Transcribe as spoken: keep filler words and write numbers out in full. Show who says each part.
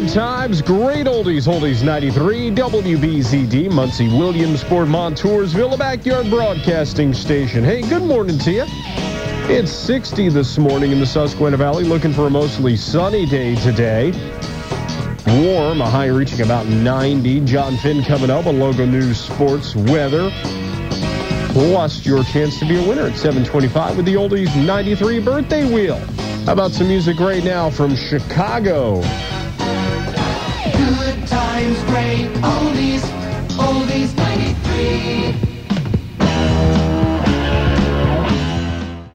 Speaker 1: Good times, great oldies, oldies ninety-three, W B Z D, Muncie, Williamsport, Montoursville, a backyard broadcasting station. Hey, good morning to you. It's sixty this morning in the Susquehanna Valley, looking for a mostly sunny day today. Warm, a high reaching about ninety. John Finn coming up on Logo News Sports Weather. Plus, your chance to be a winner at seven twenty-five with the Oldies ninety-three birthday wheel. How about some music right now from Chicago?
Speaker 2: Good times, great oldies, oldies ninety-three.